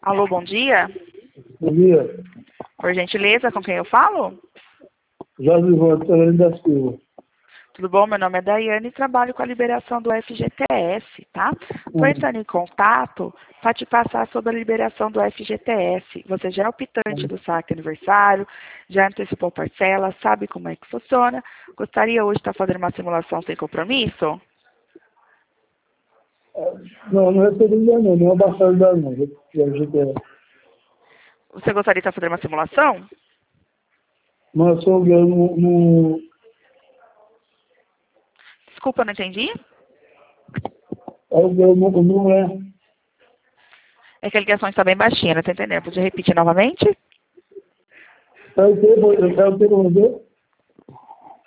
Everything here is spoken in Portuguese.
Alô, bom dia. Bom dia. Por gentileza, com quem eu falo? Jorge Ivone, Severino da Silva. Tudo bom? Meu nome é Daiane e trabalho com a liberação do FGTS, tá? Estou entrando em contato para te passar sobre a liberação do FGTS. Você já é optante do saque aniversário, já antecipou parcela, sabe como é que funciona? Gostaria hoje de estar fazendo uma simulação sem compromisso? Não, não recebi ainda não, não é baixado ainda não. Você gostaria de estar fazendo uma simulação? Mas só eu não... Desculpa, não entendi. Não é. É que a ligação está bem baixinha, não estou entendendo. Pode repetir novamente? É o que, vou ver?